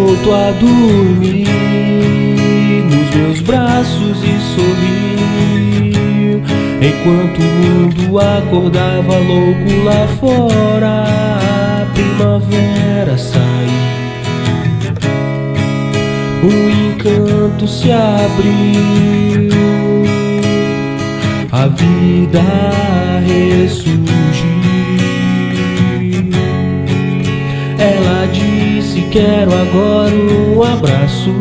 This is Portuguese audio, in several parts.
voltou a dormir nos meus braços e sorriu, enquanto o mundo acordava louco lá fora. A primavera saiu, um encanto se abriu, a vida ressurgiu. Ela disse: quero agora um abraço,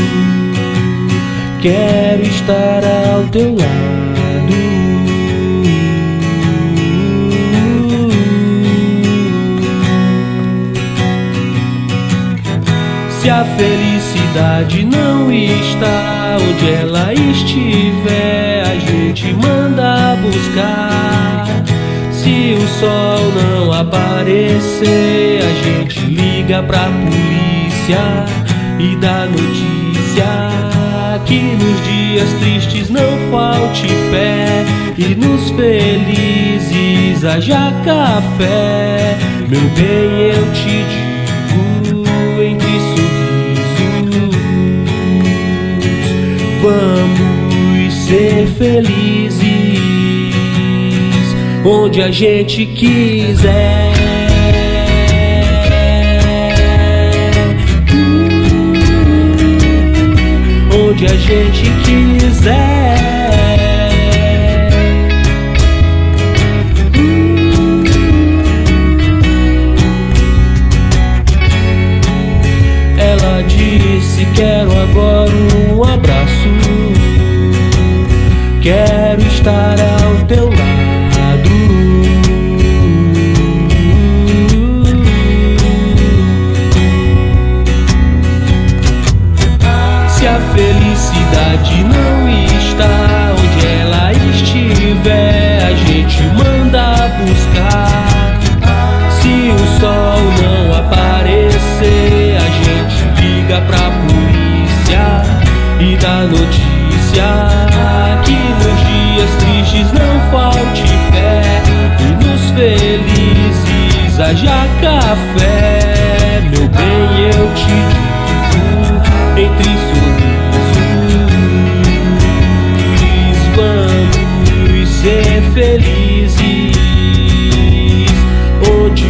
quero estar ao teu lado. Se a felicidade não está onde ela estiver, a gente manda buscar. Se o sol não aparecer, a gente liga pra polícia e dá notícia que nos dias tristes não falte fé e nos felizes haja café. Meu bem, eu te digo entre sorrisos, vamos ser felizes onde a gente quiser. Onde a gente quiser. Ela disse: quero agora um abraço, quero estar ao teu lado. Se a felicidade não está onde ela estiver, a gente manda buscar. Se o sol não aparecer, a gente liga pra polícia e dá notícia que nos dias tristes não falte fé e nos felizes haja café. Meu bem, eu te digo entre sorrisos, vamos ser felizes onde,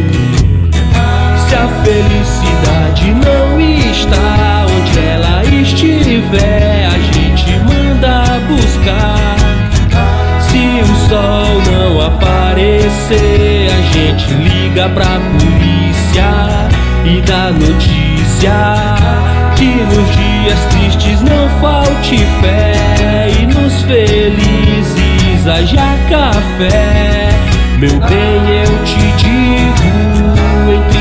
se a felicidade não está onde ela estiver, a gente manda buscar. Se o sol não aparecer, a gente liga pra polícia e dá notícia que nos dias tristes não falte fé e nos felizes haja café. Meu bem, eu te digo entre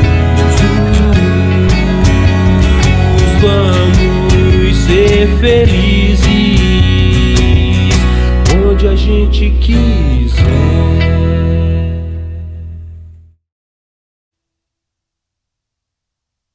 sorrisos, vamos ser felizes onde a gente quiser.